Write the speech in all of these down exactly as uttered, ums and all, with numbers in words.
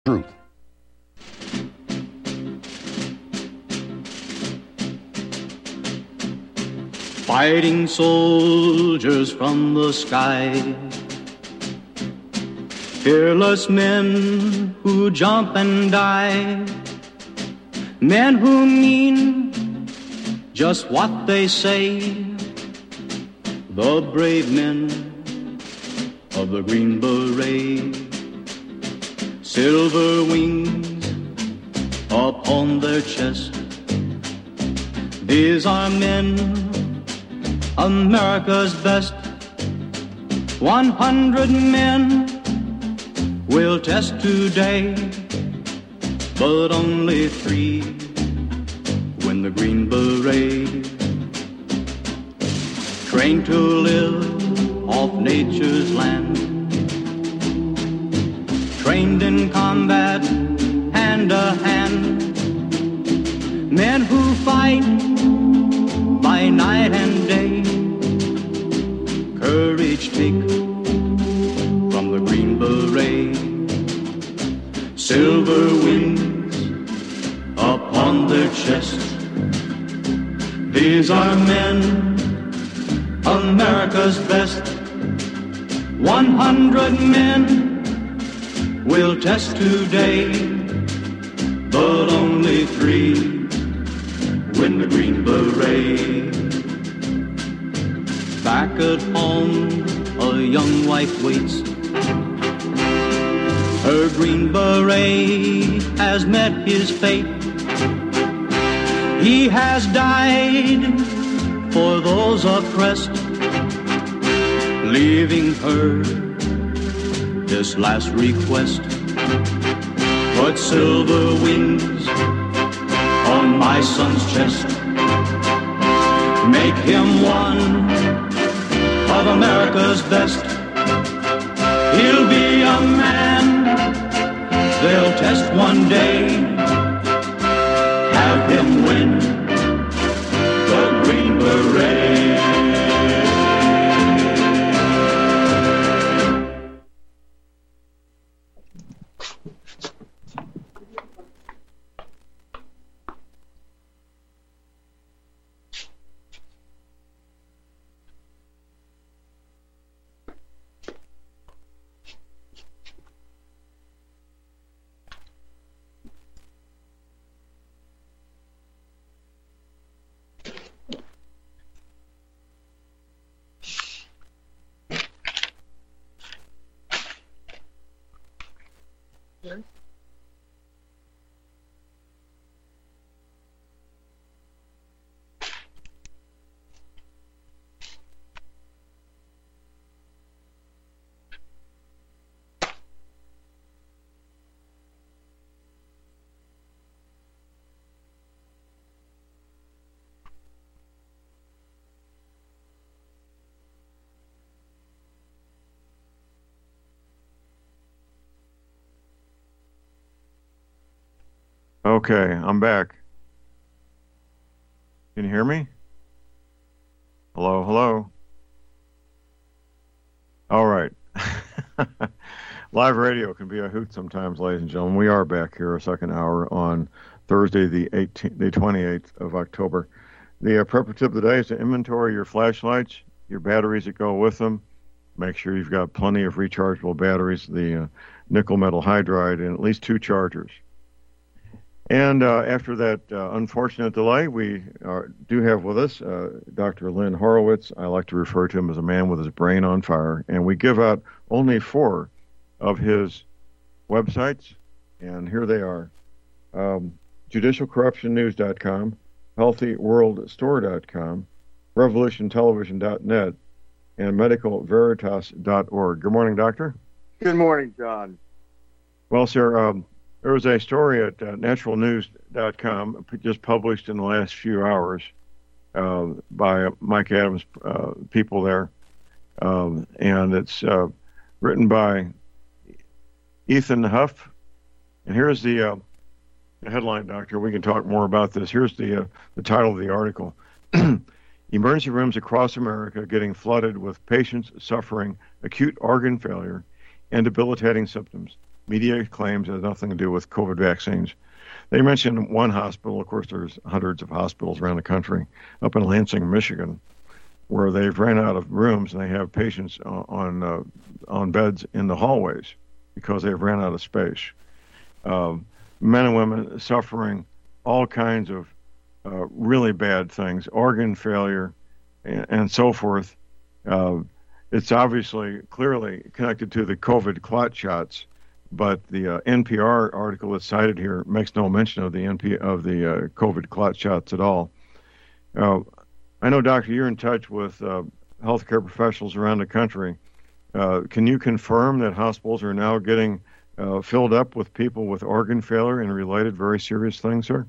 Truth. Fighting soldiers from the sky, fearless men who jump and die, men who mean just what they say, the brave men of the Green Beret. Silver wings upon their chest, these are men, America's best. One hundred men will test today, but only three win the Green Beret. Trained to live off nature's land, trained in combat, hand to hand, men who fight by night and day, courage take from the Green Beret. Silver wings upon their chest, these are men, America's best. One hundred men will test today, but only three win the Green Beret. Back at home, a young wife waits. Her Green Beret has met his fate. He has died for those oppressed, leaving her this last request. Put silver wings on my son's chest, make him one of America's best. He'll be a man they'll test one day, have him win the Green Beret. Okay, I'm back. Can you hear me? Hello, hello. All right. Live radio can be a hoot sometimes, ladies and gentlemen. We are back here a second hour on Thursday, the eighteenth, the twenty-eighth of October. The uh, prep tip of the day is to inventory your flashlights, your batteries that go with them. Make sure you've got plenty of rechargeable batteries, the uh, nickel metal hydride, and at least two chargers. And uh, after that uh, unfortunate delay, we are, do have with us uh, Doctor Lynn Horowitz. I like to refer to him as a man with his brain on fire. And we give out only four of his websites, and here they are. Um, judicial corruption news dot com, healthy world store dot com, revolution television dot net, and medical veritas dot org. Good morning, Doctor. Good morning, John. Well, sir, um, there was a story at uh, natural news dot com just published in the last few hours uh, by Mike Adams' uh, people there. Um, and it's uh, written by Ethan Huff. And here's the, uh, the headline, Doctor. We can talk more about this. Here's the, uh, the title of the article. Emergency rooms across America getting flooded with patients suffering acute organ failure and debilitating symptoms. Media claims it has nothing to do with COVID vaccines. They mentioned one hospital. Of course, there's hundreds of hospitals around the country, up in Lansing, Michigan, where they've ran out of rooms and they have patients on uh, on beds in the hallways because they've ran out of space. Um, men and women suffering all kinds of uh, really bad things, organ failure, and, and so forth. Uh, it's obviously clearly connected to the COVID clot shots, but the uh, N P R article that's cited here makes no mention of the N P of the uh, COVID clot shots at all. Uh, I know, Doctor, you're in touch with uh, healthcare professionals around the country. Uh, can you confirm that hospitals are now getting uh, filled up with people with organ failure and related very serious things, sir?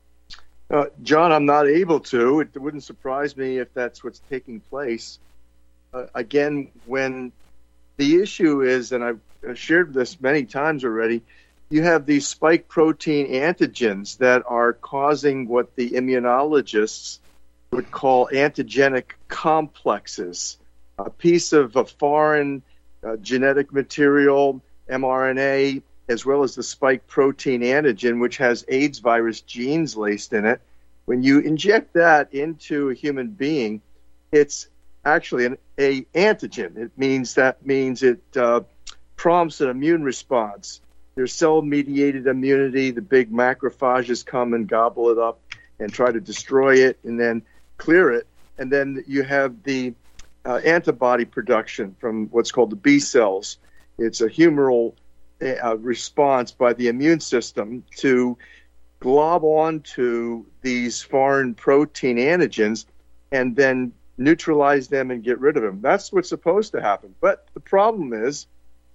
Uh, John, I'm not able to. It wouldn't surprise me if that's what's taking place. Uh, again, when the issue is, and I've shared this many times already, you have these spike protein antigens that are causing what the immunologists would call antigenic complexes. A piece of a foreign uh, genetic material, mRNA, as well as the spike protein antigen, which has AIDS virus genes laced in it. When you inject that into a human being, it's actually an a antigen. It means that means it uh, prompts an immune response. There's cell-mediated immunity. The big macrophages come and gobble it up and try to destroy it and then clear it. And then you have the uh, antibody production from what's called the B cells. It's a humoral uh, response by the immune system to glob onto these foreign protein antigens and then neutralize them and get rid of them. That's what's supposed to happen. But the problem is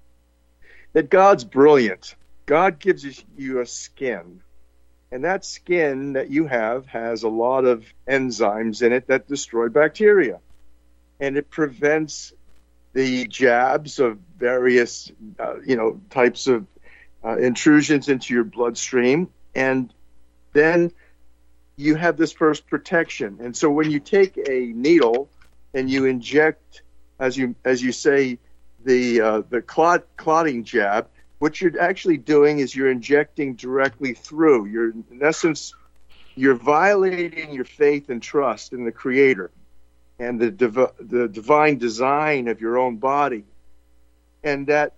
that God's brilliant. God gives you a skin. And that skin that you have has a lot of enzymes in it that destroy bacteria. And it prevents the jabs of various, uh, you know, types of uh, intrusions into your bloodstream. And then you have this first protection. And so when you take a needle and you inject, as you as you say, the uh, the clot, clotting jab, what you're actually doing is you're injecting directly through. You're, in essence, you're violating your faith and trust in the Creator and the div- the divine design of your own body. And that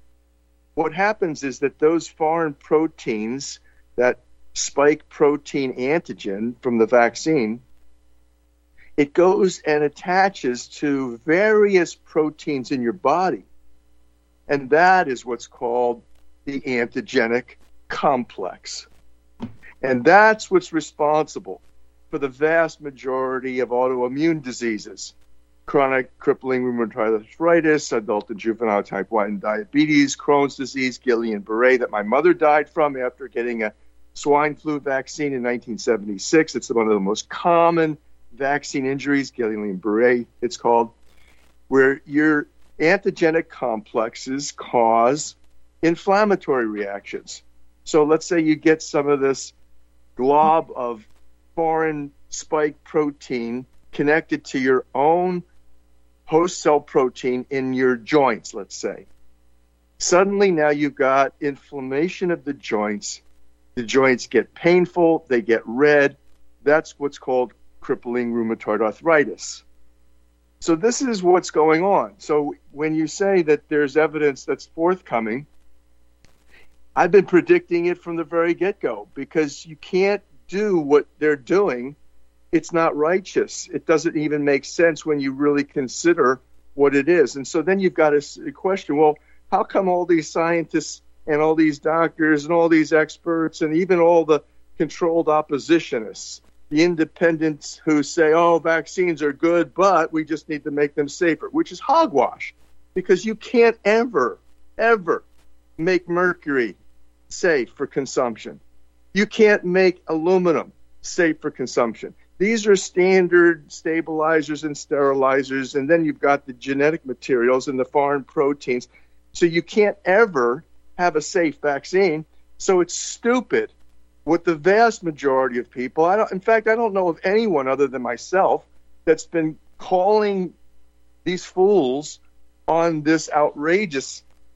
what happens is that those foreign proteins, that spike protein antigen from the vaccine, it goes and attaches to various proteins in your body. And that is what's called the antigenic complex. And that's what's responsible for the vast majority of autoimmune diseases: chronic crippling rheumatoid arthritis, adult and juvenile type one diabetes, Crohn's disease, Guillain-Barré that my mother died from after getting a swine flu vaccine in nineteen seventy-six. It's one of the most common vaccine injuries, Guillain-Barré it's called, where your antigenic complexes cause inflammatory reactions. So let's say you get some of this glob of foreign spike protein connected to your own host cell protein in your joints, let's say. Suddenly now you've got inflammation of the joints. The joints get painful, they get red. That's what's called crippling rheumatoid arthritis. So this is what's going on. So when you say that there's evidence that's forthcoming, I've been predicting it from the very get-go, because you can't do what they're doing. It's not righteous. It doesn't even make sense when you really consider what it is. And so then you've got a question, well, how come all these scientists and all these doctors and all these experts and even all the controlled oppositionists, the independents who say, oh, vaccines are good, but we just need to make them safer, which is hogwash, because you can't ever, ever make mercury safe for consumption. You can't make aluminum safe for consumption. These are standard stabilizers and sterilizers, and then you've got the genetic materials and the foreign proteins. So you can't ever have a safe vaccine. So it's stupid what the vast majority of people, I don't, in fact, I don't know of anyone other than myself that's been calling these fools on this outrageous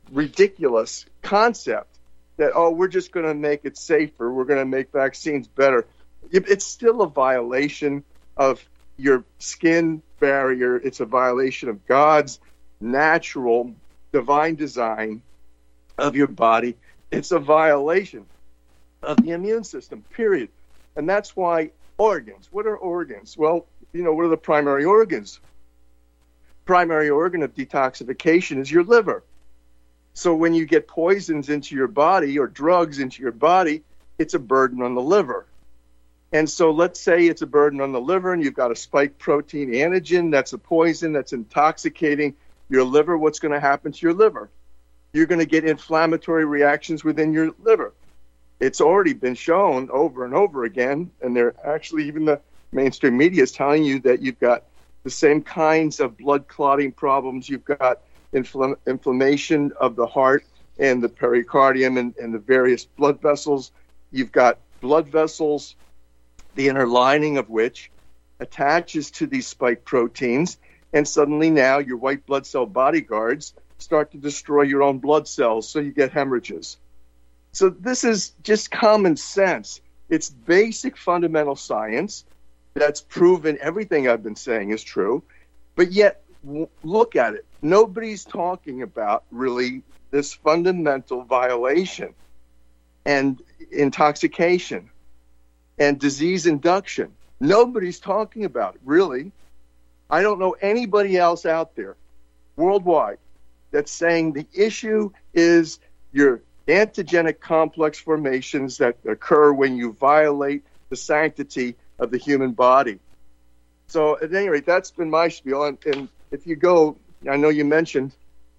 ridiculous concept that, oh, we're just going to make it safer, we're going to make vaccines better. It's still a violation of your skin barrier. It's a violation of God's natural, divine design of your body. It's a violation of the immune system, period. And that's why organs, what are organs? Well, you know, what are the primary organs? Primary organ of detoxification is your liver. So when you get poisons into your body or drugs into your body, it's a burden on the liver. And so let's say it's a burden on the liver and you've got a spike protein antigen that's a poison that's intoxicating your liver. What's going to happen to your liver? You're going to get inflammatory reactions within your liver. It's already been shown over and over again, and they're actually, even the mainstream media is telling you that you've got the same kinds of blood clotting problems. You've got infl- inflammation of the heart and the pericardium and, and the various blood vessels. You've got blood vessels, the inner lining of which attaches to these spike proteins, and suddenly now your white blood cell bodyguards start to destroy your own blood cells, so you get hemorrhages. So this is just common sense. It's basic fundamental science that's proven everything I've been saying is true, but yet w- look at it. Nobody's talking about really this fundamental violation and intoxication and disease induction. Nobody's talking about it, really. I don't know anybody else out there worldwide that's saying the issue is your antigenic complex formations that occur when you violate the sanctity of the human body. So at any rate, that's been my spiel. And, and if you go, I know you mentioned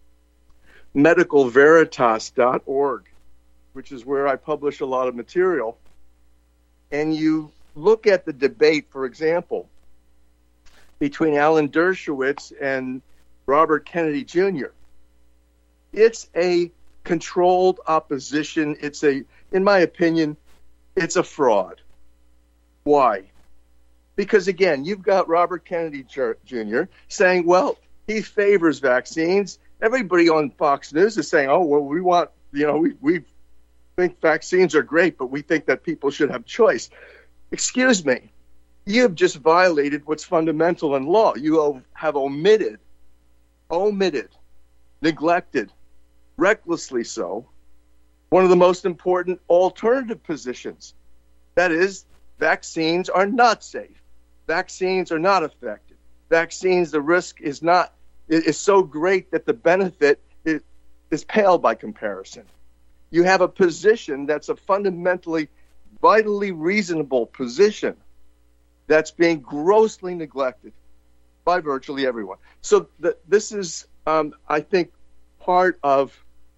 medical veritas dot org, which is where I publish a lot of material, and you look at the debate, for example, between Alan Dershowitz and Robert Kennedy Junior It's a controlled opposition. It's a, in my opinion, it's a fraud. Why? Because again, you've got Robert Kennedy Junior saying, well, he favors vaccines. Everybody on Fox News is saying, oh, well, we want, you know, we, we think vaccines are great, but we think that people should have choice. Excuse me. You have just violated what's fundamental in law. You have omitted, omitted, neglected, recklessly so, one of the most important alternative positions. That is, vaccines are not safe. Vaccines are not effective. Vaccines, the risk is not, is so great that the benefit is, is pale by comparison. You have a position that's a fundamentally, vitally reasonable position that's being grossly neglected by virtually everyone. So the, this is, um, I think, part of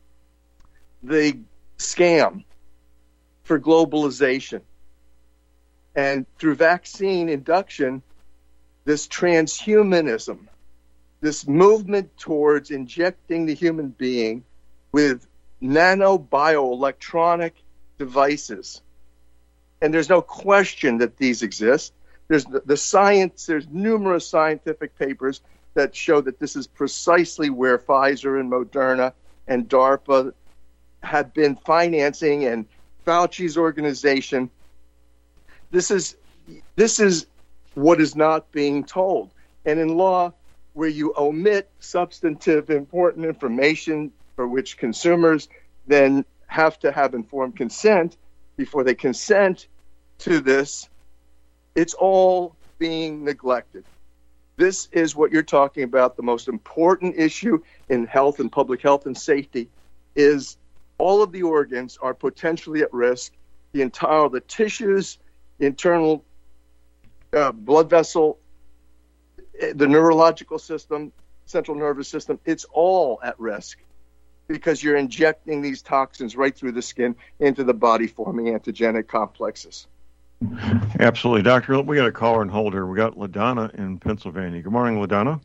the scam for globalization. And through vaccine induction, this transhumanism, this movement towards injecting the human being with nanobioelectronic devices. And there's no question that these exist. There's the, the science, there's numerous scientific papers that show that this is precisely where Pfizer and Moderna and DARPA have been financing, and Fauci's organization. This is this is what is not being told. And in law, where you omit substantive important information for which consumers then have to have informed consent before they consent to this, it's all being neglected. This is what you're talking about. The most important issue in health and public health and safety is all of the organs are potentially at risk. The entire, the tissues, the internal uh, blood vessel, the neurological system, central nervous system, it's all at risk because you're injecting these toxins right through the skin into the body, forming antigenic complexes. Absolutely. Doctor, we got a caller and hold here. We got LaDonna in Pennsylvania. Good morning, LaDonna.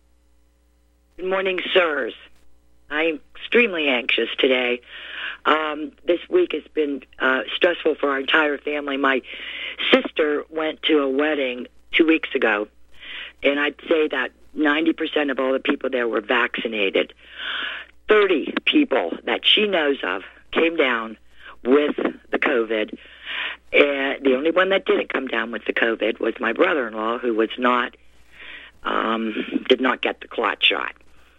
Good morning, sirs. I'm extremely anxious today. Um, this week has been uh, stressful for our entire family. My sister went to a wedding two weeks ago, and I'd say that ninety percent of all the people there were vaccinated. thirty people that she knows of came down with the COVID. And the only one that didn't come down with the COVID was my brother-in-law, who was not, um, did not get the clot shot.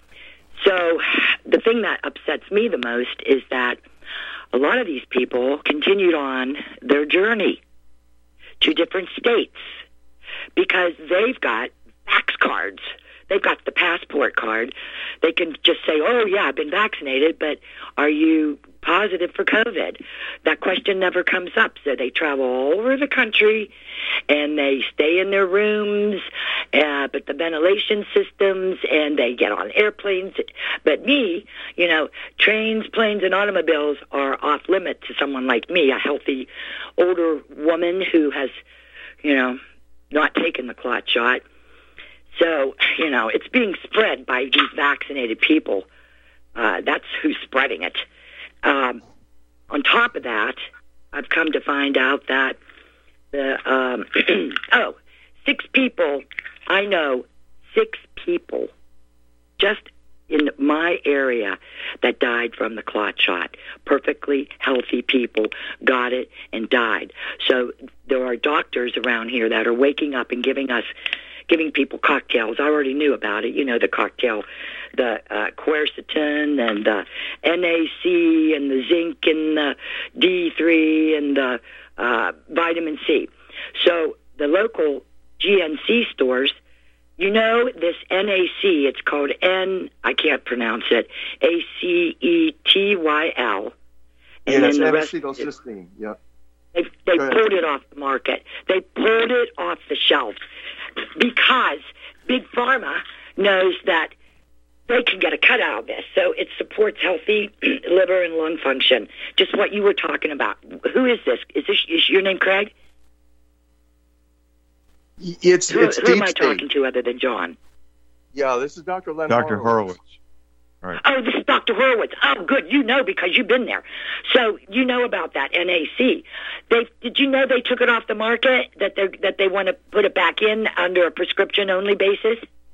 So the thing that upsets me the most is that a lot of these people continued on their journey to different states because they've got vax cards. They've got the passport card. They can just say, oh, yeah, I've been vaccinated, but are you positive for COVID? That question never comes up. So they travel all over the country, and they stay in their rooms, uh, but the ventilation systems, and they get on airplanes. But me, you know, trains, planes, and automobiles are off limit to someone like me, a healthy older woman who has, you know, not taken the clot shot. So, you know, it's being spread by these vaccinated people. Uh, that's who's spreading it. Um, on top of that, I've come to find out that the, um, oh, six people, I know six people just in my area that died from the clot shot. Perfectly healthy people got it and died. So there are doctors around here that are waking up and giving us giving people cocktails. I already knew about it. You know, the cocktail, the uh, quercetin and the N A C and the zinc and the D three and the uh, vitamin C. So the local G N C stores, you know, this N A C, it's called N, I can't pronounce it, A C E T Y L. And yeah, then the rest, acetylcysteine, yeah. They, they pulled it off the market. They pulled it off the shelf because Big Pharma knows that they can get a cut out of this. So it supports healthy liver and lung function. Just what you were talking about. Who is this? Is this is your name Craig? It's who, it's who deep am I state. talking to other than John? Yeah, this is Doctor Len Doctor Horowitz. Horowitz. Right. Oh, this is Doctor Horowitz. Oh, good. You know because you've been there. So you know about that N A C. They did you know they took it off the market? That they that they want to put it back in under a prescription only basis?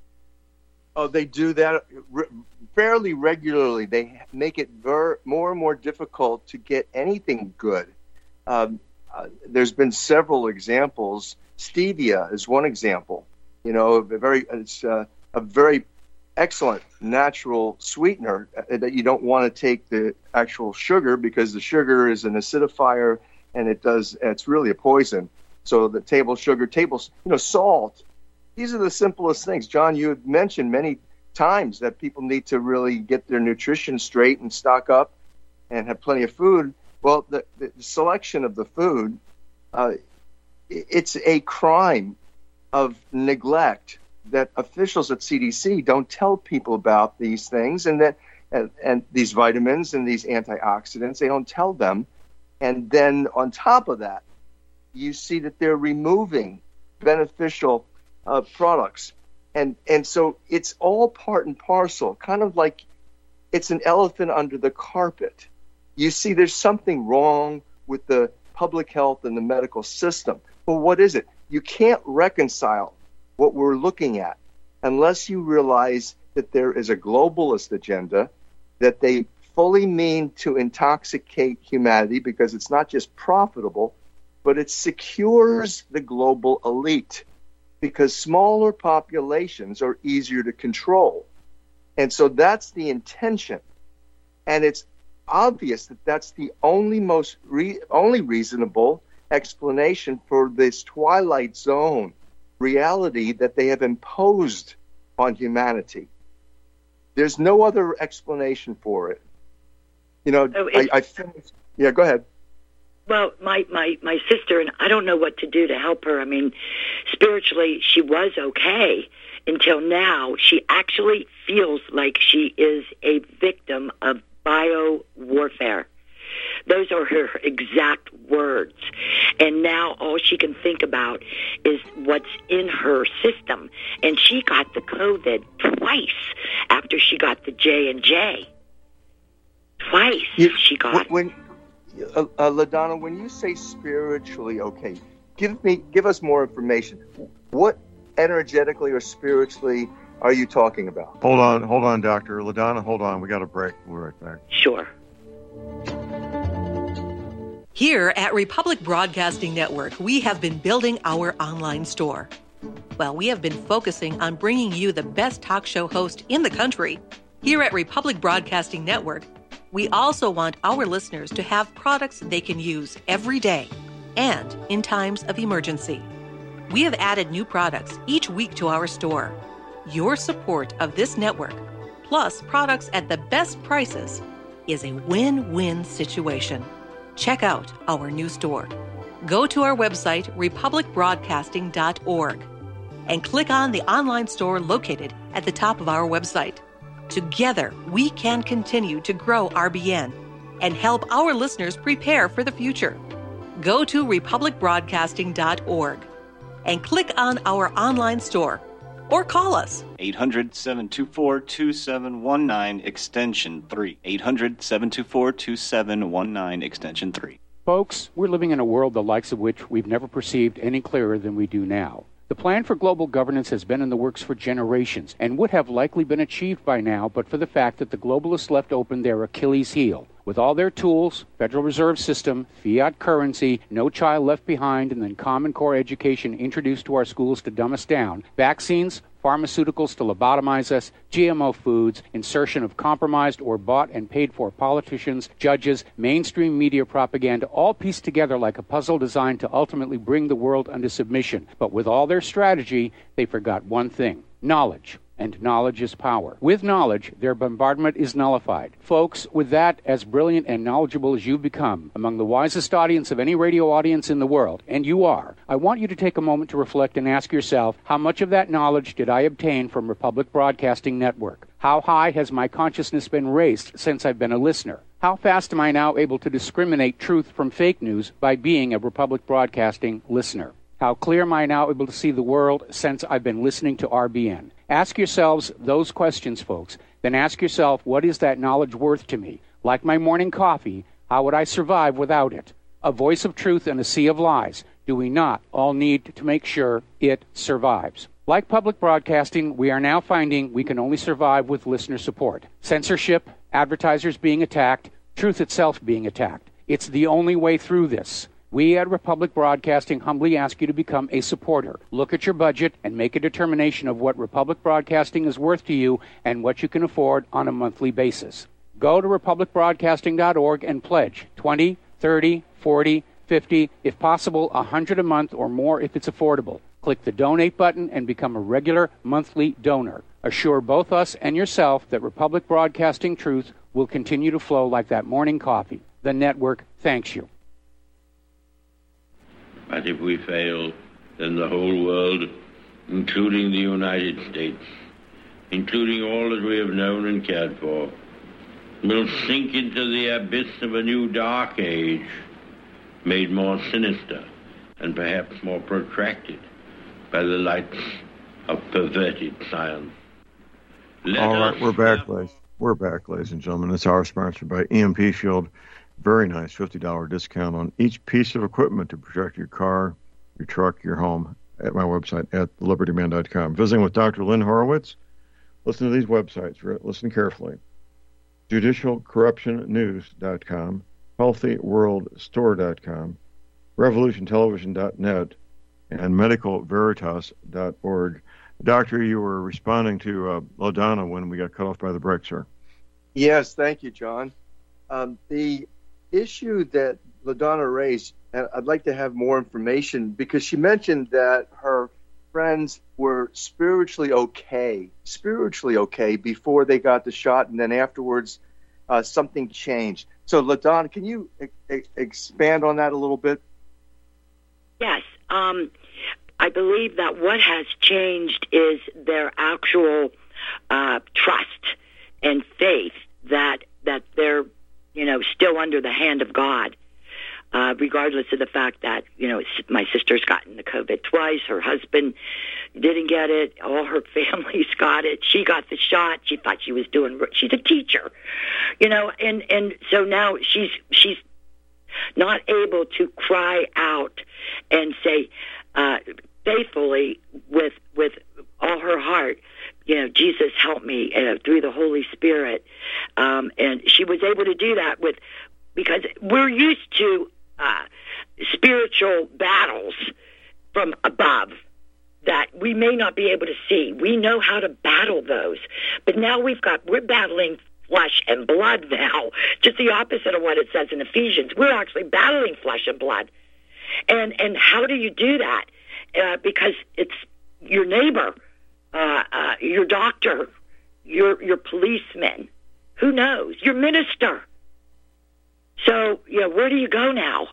Oh, they do that re- fairly regularly. They make it ver- more and more difficult to get anything good. Um, uh, there's been several examples. Stevia is one example. You know, a very it's uh, a very excellent natural sweetener that you don't want to take the actual sugar because the sugar is an acidifier and it does it's really a poison. So the table sugar, table you know salt. These are the simplest things. John, you have mentioned many times that people need to really get their nutrition straight and stock up and have plenty of food. Well, the, the selection of the food, uh, it's a crime of neglect that officials at C D C don't tell people about these things and that and, and these vitamins and these antioxidants, they don't tell them. And then on top of that, you see that they're removing beneficial uh, products. And and so it's all part and parcel, kind of like it's an elephant under the carpet. You see there's something wrong with the public health and the medical system. Well, what is it? You can't reconcile what we're looking at unless you realize that there is a globalist agenda, that they fully mean to intoxicate humanity because it's not just profitable, but it secures the global elite because smaller populations are easier to control. And so that's the intention. And it's obvious that that's the only most re- only reasonable explanation for this Twilight Zone reality that they have imposed on humanity. There's no other explanation for it. You know, so I, I finished. Yeah, go ahead. Well, my, my, my sister, and I don't know what to do to help her. I mean, spiritually, she was okay until now. She actually feels like she is a victim of bio warfare. Those are her exact words. And now all she can think about is what's in her system. And she got the COVID twice after she got the J and J. Twice you, she got when, uh, uh, LaDonna, when you say spiritually okay, give me, give us more information. What energetically or spiritually are you talking about? Hold on, hold on, Doctor LaDonna, hold on. We got a break. We'll be right back. Sure. Here at Republic Broadcasting Network, we have been building our online store. Well, we have been focusing on bringing you the best talk show host in the country. Here at Republic Broadcasting Network, we also want our listeners to have products they can use every day and in times of emergency. We have added new products each week to our store. Your support of this network, plus products at the best prices, is a win-win situation. Check out our new store. Go to our website, republic broadcasting dot org, and click on the online store located at the top of our website. Together, we can continue to grow R B N and help our listeners prepare for the future. Go to republic broadcasting dot org and click on our online store or call us. eight hundred, seven two four, two seven one nine, extension three. eight hundred, seven two four, two seven one nine, extension three. Folks, we're living in a world the likes of which we've never perceived any clearer than we do now. The plan for global governance has been in the works for generations and would have likely been achieved by now but for the fact that the globalists left open their Achilles heel. With all their tools, Federal Reserve System, fiat currency, no child left behind, and then Common Core education introduced to our schools to dumb us down, vaccines, pharmaceuticals to lobotomize us, G M O foods, insertion of compromised or bought and paid for politicians, judges, mainstream media propaganda, all pieced together like a puzzle designed to ultimately bring the world under submission. But with all their strategy, they forgot one thing: knowledge. And knowledge is power. With knowledge, their bombardment is nullified. Folks, with that, as brilliant and knowledgeable as you've become, among the wisest audience of any radio audience in the world, and you are, I want you to take a moment to reflect and ask yourself, how much of that knowledge did I obtain from Republic Broadcasting Network? How high has my consciousness been raised since I've been a listener? How fast am I now able to discriminate truth from fake news by being a Republic Broadcasting listener? How clear am I now able to see the world since I've been listening to R B N? Ask yourselves those questions, folks. Then ask yourself, what is that knowledge worth to me? Like my morning coffee, how would I survive without it? A voice of truth in a sea of lies. Do we not all need to make sure it survives? Like public broadcasting, we are now finding we can only survive with listener support. Censorship, advertisers being attacked, truth itself being attacked. It's the only way through this. We at Republic Broadcasting humbly ask you to become a supporter. Look at your budget and make a determination of what Republic Broadcasting is worth to you and what you can afford on a monthly basis. Go to republic broadcasting dot org and pledge twenty, thirty, forty, fifty, if possible, one hundred a month or more if it's affordable. Click the donate button and become a regular monthly donor. Assure both us and yourself that Republic Broadcasting truth will continue to flow like that morning coffee. The network thanks you. But if we fail, then the whole world, including the United States, including all that we have known and cared for, will sink into the abyss of a new dark age, made more sinister and perhaps more protracted by the lights of perverted science. Let All right, us we're back, have... ladies. We're back, ladies and gentlemen. This hour is sponsored by E M P Shield. Very nice fifty dollars discount on each piece of equipment to protect your car, your truck, your home at my website at liberty man dot com. Visiting with Doctor Lynn Horowitz. Listen to these websites. Listen carefully. judicial corruption news dot com, healthy world store dot com, revolution television dot net, and medical veritas dot org. Doctor, you were responding to uh, LaDonna when we got cut off by the break, sir. Yes, thank you, John. Um, the issue that LaDonna raised, and I'd like to have more information because she mentioned that her friends were spiritually okay, spiritually okay before they got the shot, and then afterwards uh, something changed. So, LaDonna, can you e- e- expand on that a little bit? Yes. Um, I believe that what has changed is their actual uh, trust and faith that that they're, you know, still under the hand of God, uh, regardless of the fact that, you know, my sister's gotten the COVID twice, her husband didn't get it, all her family's got it, she got the shot, she thought she was doing, she's a teacher, you know, and, and so now she's she's not able to cry out and say uh, faithfully with with all her heart, you know, Jesus help me uh, through the Holy Spirit. Um, and she was able to do that with, because we're used to uh, spiritual battles from above that we may not be able to see. We know how to battle those. But now we've got, we're battling flesh and blood now, just the opposite of what it says in Ephesians. We're actually battling flesh and blood. And and how do you do that? Uh, because it's your neighbor, uh, uh, your doctor, your your policeman, who knows, your minister. So, yeah, where do you go now?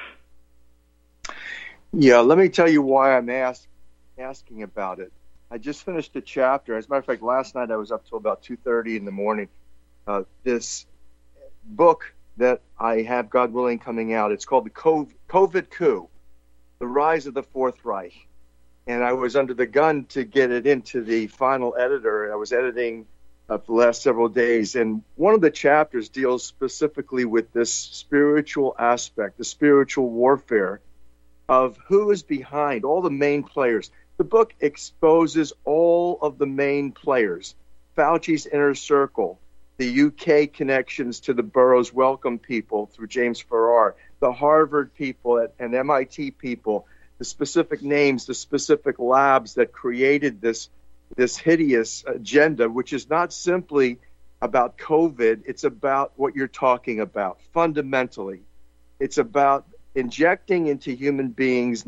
Yeah, let me tell you why I'm ask, asking about it. I just finished a chapter. As a matter of fact, last night I was up till about two thirty in the morning. Uh, this book that I have, God willing, coming out, it's called The COVID Coup, The Rise of the Fourth Reich. And I was under the gun to get it into the final editor. I was editing uh, for the last several days. And one of the chapters deals specifically with this spiritual aspect, the spiritual warfare of who is behind all the main players. The book exposes all of the main players, Fauci's inner circle, the U K connections to the Burroughs Wellcome people through James Farrar, the Harvard people and M I T people, the specific names, the specific labs that created this, this hideous agenda, which is not simply about COVID. It's about what you're talking about fundamentally. It's about injecting into human beings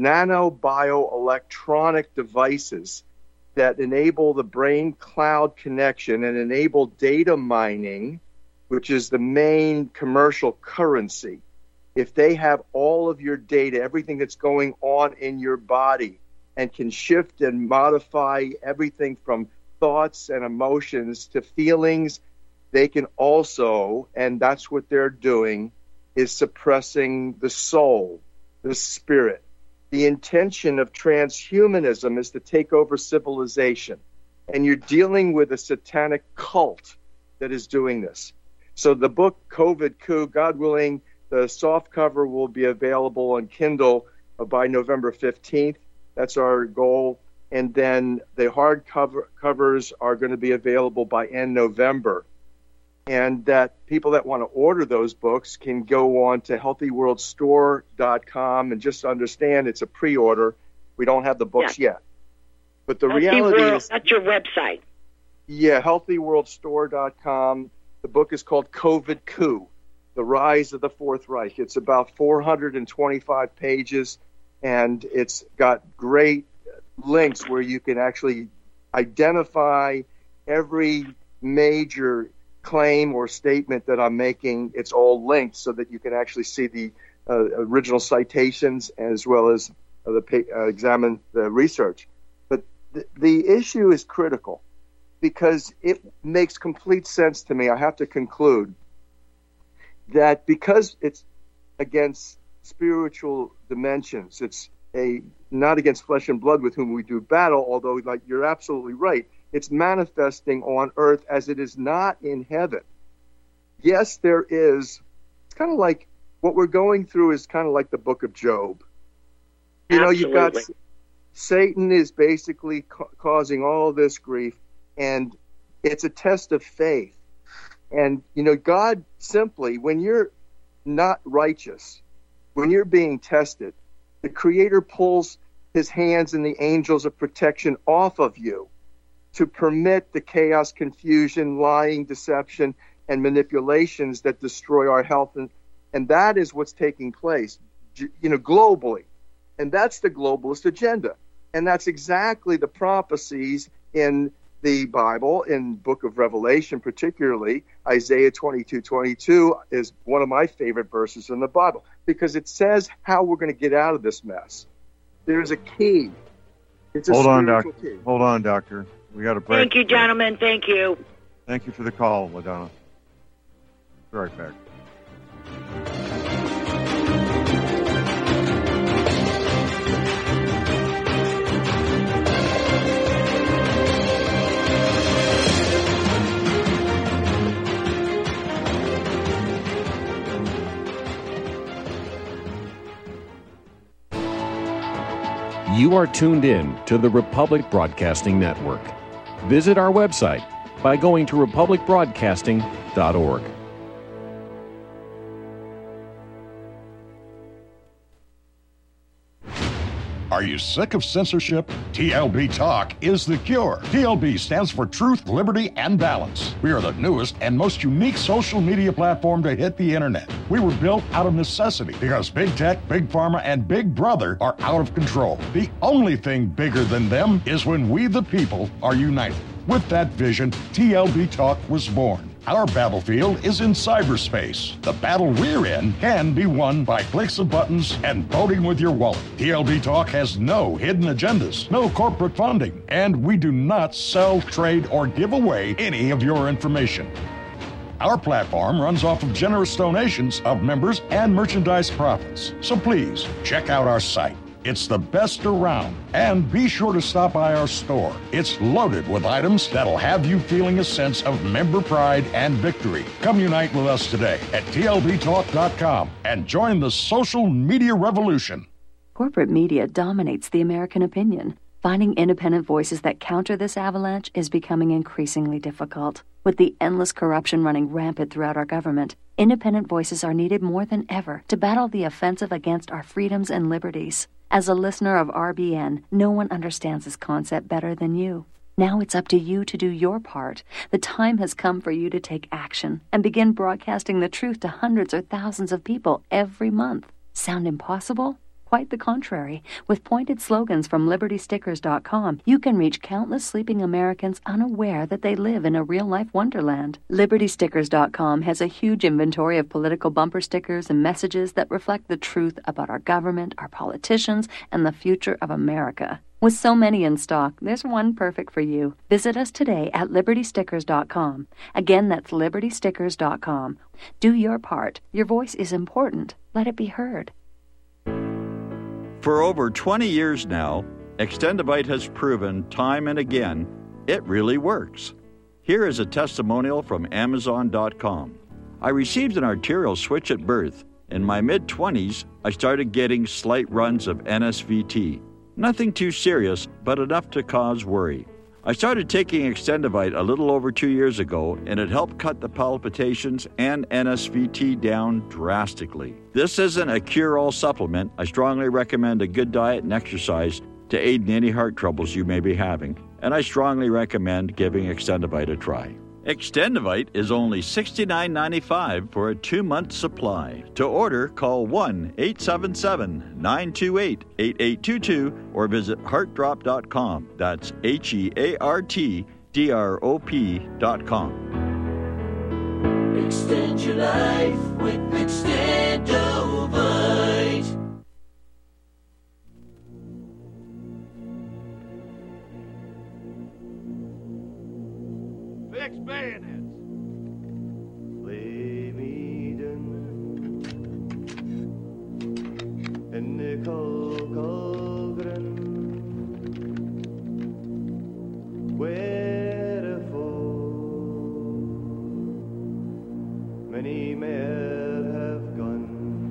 nanobioelectronic devices that enable the brain cloud connection and enable data mining, which is the main commercial currency. If they have all of your data, everything that's going on in your body, and can shift and modify everything from thoughts and emotions to feelings, they can also, and that's what they're doing, is suppressing the soul, the spirit. The intention of transhumanism is to take over civilization. And you're dealing with a satanic cult that is doing this. So the book, COVID Coup, God willing, the soft cover will be available on Kindle by November fifteenth. That's our goal. And then the hard cover covers are going to be available by end November. And that people that want to order those books can go on to healthy world store dot com and just understand it's a pre-order. We don't have the books yeah. yet. But the Healthy reality World, is... That's your website. Yeah, healthy world store dot com. The book is called COVID Coup, The Rise of the Fourth Reich. It's about four hundred twenty-five pages, and it's got great links where you can actually identify every major claim or statement that I'm making. It's all linked so that you can actually see the uh, original citations as well as uh, the uh, examine the research. But th- the issue is critical because it makes complete sense to me. I have to conclude that because it's against spiritual dimensions, it's a not against flesh and blood with whom we do battle, although like you're absolutely right. It's manifesting on earth as it is not in heaven. Yes, there is. It's kind of like what we're going through is kind of like the book of Job. You know, you've got Satan is basically ca- causing all this grief, and it's a test of faith. And, you know, God simply, when you're not righteous, when you're being tested, the Creator pulls his hands and the angels of protection off of you to permit the chaos, confusion, lying, deception, and manipulations that destroy our health. And, and that is what's taking place, you know, globally. And that's the globalist agenda. And that's exactly the prophecies in the Bible, in Book of Revelation particularly. Isaiah twenty-two twenty-two is one of my favorite verses in the Bible because it says how we're going to get out of this mess. There's a key. It's a Hold on, spiritual doctor. key. Hold on, doctor. We got a break. Thank you, gentlemen. Thank you. Thank you for the call, LaDonna. Be right back. You are tuned in to the Republic Broadcasting Network. Visit our website by going to republic broadcasting dot org. Are you sick of censorship? T L B Talk is the cure. T L B stands for Truth, Liberty, and Balance. We are the newest and most unique social media platform to hit the internet. We were built out of necessity because Big Tech, Big Pharma, and Big Brother are out of control. The only thing bigger than them is when we, the people, are united. With that vision, T L B Talk was born. Our battlefield is in cyberspace. The battle we're in can be won by clicks of buttons and voting with your wallet. T L B Talk has no hidden agendas, no corporate funding, and we do not sell, trade, or give away any of your information. Our platform runs off of generous donations of members and merchandise profits. So please, check out our site. It's the best around. And be sure to stop by our store. It's loaded with items that'll have you feeling a sense of member pride and victory. Come unite with us today at T L B talk dot com and join the social media revolution. Corporate media dominates the American opinion. Finding independent voices that counter this avalanche is becoming increasingly difficult. With the endless corruption running rampant throughout our government, independent voices are needed more than ever to battle the offensive against our freedoms and liberties. As a listener of R B N, no one understands this concept better than you. Now it's up to you to do your part. The time has come for you to take action and begin broadcasting the truth to hundreds or thousands of people every month. Sound impossible? Quite the contrary. With pointed slogans from liberty stickers dot com, you can reach countless sleeping Americans unaware that they live in a real-life wonderland. liberty stickers dot com has a huge inventory of political bumper stickers and messages that reflect the truth about our government, our politicians, and the future of America. With so many in stock, there's one perfect for you. Visit us today at liberty stickers dot com. Again, that's liberty stickers dot com. Do your part. Your voice is important. Let it be heard. For over twenty years now, Extendivite has proven time and again it really works. Here is a testimonial from amazon dot com. I received an arterial switch at birth. In my mid-twenties, I started getting slight runs of N S V T. Nothing too serious, but enough to cause worry. I started taking Extendivite a little over two years ago, and it helped cut the palpitations and N S V T down drastically. This isn't a cure-all supplement. I strongly recommend a good diet and exercise to aid in any heart troubles you may be having, and I strongly recommend giving Extendivite a try. Extendivite is only sixty-nine ninety-five for a two-month supply. To order, call one eight seven seven, nine two eight, eight eight two two or visit heart drop dot com. That's H E A R T D R O P dot com. Extend your life with Extendivite. Fix bayonets. Lay me down in the cold, cold ground where the foe many men have gone.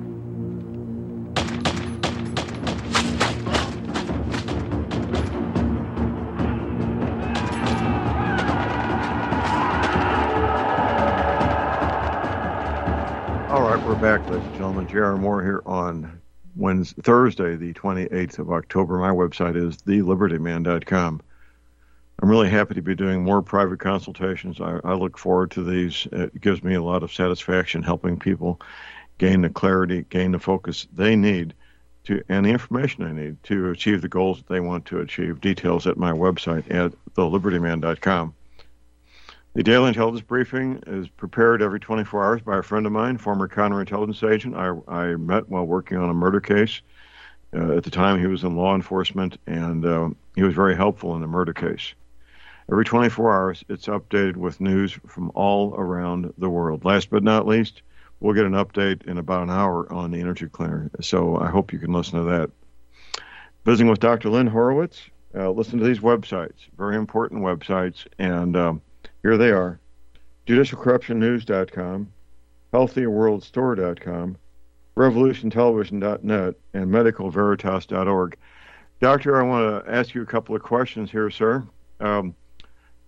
All right, we're back, ladies and gentlemen. J R Moore here on Wednesday, Thursday, the twenty-eighth of October. My website is the liberty man dot com. I'm really happy to be doing more private consultations. I, I look forward to these. It gives me a lot of satisfaction helping people gain the clarity, gain the focus they need, to, and the information they need to achieve the goals that they want to achieve. Details at my website at the liberty man dot com. The Daily Intelligence Briefing is prepared every twenty-four hours by a friend of mine, former counterintelligence agent I, I met while working on a murder case. Uh, at the time, he was in law enforcement, and uh, he was very helpful in the murder case. Every twenty-four hours, it's updated with news from all around the world. Last but not least, we'll get an update in about an hour on the energy clearing, so I hope you can listen to that. Visiting with Doctor Lynn Horowitz, uh, listen to these websites, very important websites, and um, here they are: judicial corruption news dot com, healthy world store dot com, revolution television dot net, and medical veritas dot org. Doctor, I want to ask you a couple of questions here, sir. Um,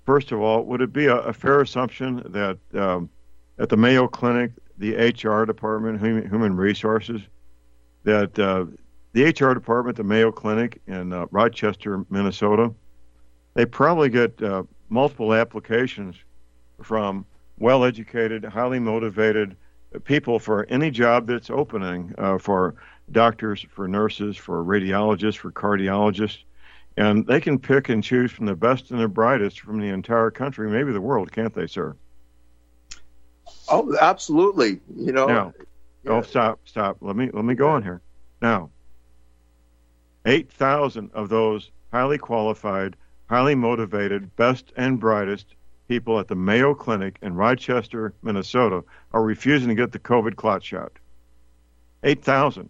first of all, would it be a, a fair assumption that um, at the Mayo Clinic, the H R department, human, human resources, that uh, the H R department, the Mayo Clinic in uh, Rochester, Minnesota, they probably get uh, multiple applications from well-educated, highly motivated people for any job that's opening, uh, for doctors, for nurses, for radiologists, for cardiologists, and they can pick and choose from the best and the brightest from the entire country, maybe the world, can't they, sir? Oh, absolutely. You know. Now, yeah. oh, stop, stop. Let me let me go on here. Now, eight thousand of those highly qualified, highly motivated, best and brightest people at the Mayo Clinic in Rochester, Minnesota, are refusing to get the COVID clot shot. eight thousand.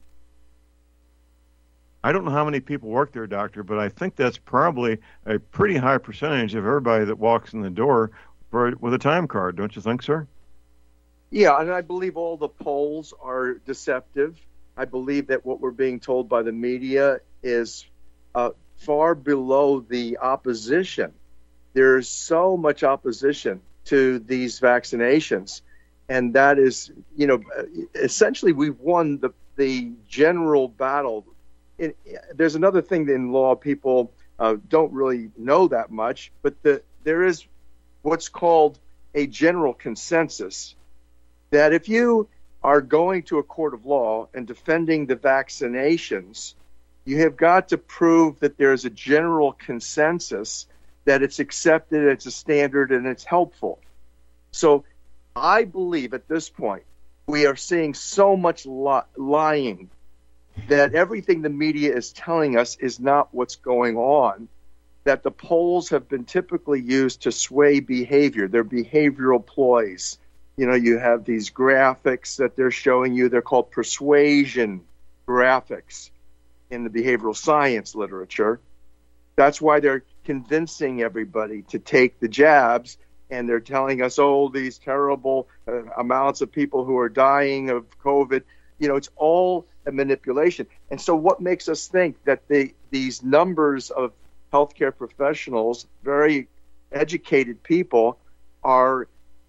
I don't know how many people work there, doctor, but I think that's probably a pretty high percentage of everybody that walks in the door for, with a time card, don't you think, sir? Yeah, and I believe all the polls are deceptive. I believe that what we're being told by the media is uh, far below the opposition. There's so much opposition to these vaccinations, and that is, you know, essentially we've won the the general battle. It, there's another thing in law people uh, don't really know that much, but the, there is what's called a general consensus that if you are going to a court of law and defending the vaccinations, you have got to prove that there's a general consensus that it's accepted, it's a standard, and it's helpful. So I believe at this point we are seeing so much li- lying that everything the media is telling us is not what's going on, that the polls have been typically used to sway behavior. They're behavioral ploys. You know, you have these graphics that they're showing you. They're called persuasion graphics in the behavioral science literature. That's why they're convincing everybody to take the jabs, and they're telling us, oh, these terrible uh, amounts of people who are dying of COVID. You know, it's all a manipulation. And so what makes us think that the, these numbers of healthcare professionals, very educated people, are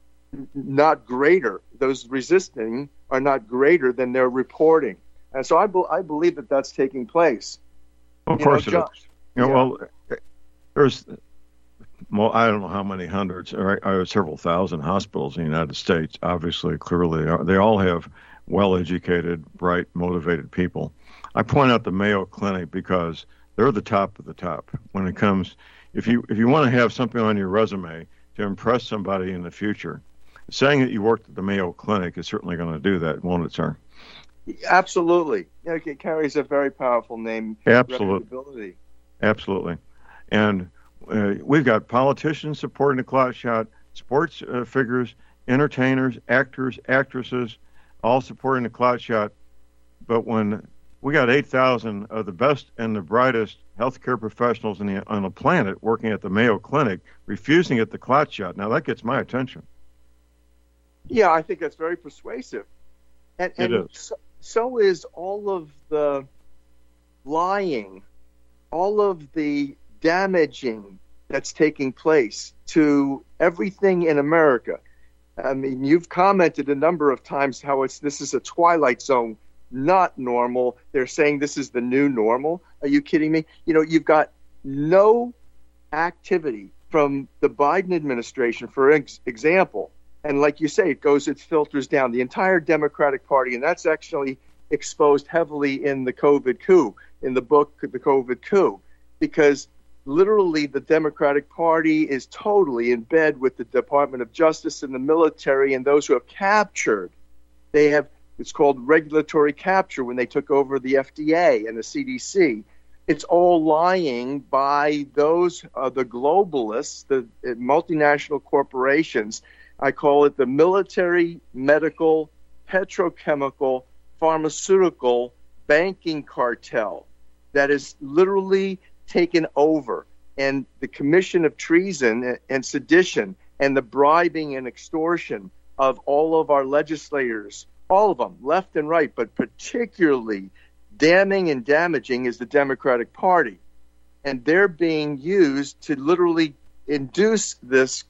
not greater, those resisting are not greater than their reporting. And so I, be, I believe that that's taking place. Of you course know, it is. You know, yeah. Well, there's, well, I don't know how many hundreds, or uh, several thousand hospitals in the United States. Obviously, clearly, they all have well-educated, bright, motivated people. I point out the Mayo Clinic because they're the top of the top when it comes. If you if you want to have something on your resume to impress somebody in the future, saying that you worked at the Mayo Clinic is certainly going to do that, won't it, sir? Absolutely. It carries a very powerful name. Absolutely. Absolutely. And uh, we've got politicians supporting the clot shot, sports uh, figures, entertainers, actors, actresses, all supporting the clot shot. But when we got eight thousand of the best and the brightest healthcare professionals in the, on the planet working at the Mayo Clinic refusing at the clot shot, now that gets my attention. Yeah, I think that's very persuasive. And, and it is. So, so is all of the lying, all of the damaging that's taking place to everything in America. I mean, you've commented a number of times how it's this is a twilight zone, not normal. They're saying this is the new normal. Are you kidding me? You know, you've got no activity from the Biden administration, for ex- example. And like you say, it goes, it filters down the entire Democratic Party. And that's actually exposed heavily in the COVID coup, in the book, The COVID Coup, because literally the Democratic Party is totally in bed with the Department of Justice and the military and those who have captured. They have, it's called regulatory capture when they took over the F D A and the C D C. It's all lying by those, uh, the globalists, the uh, multinational corporations. I call it the military, medical, petrochemical, pharmaceutical banking cartel that is literally taken over. And the commission of treason and sedition and the bribing and extortion of all of our legislators, all of them, left and right, but particularly damning and damaging is the Democratic Party. And they're being used to literally induce this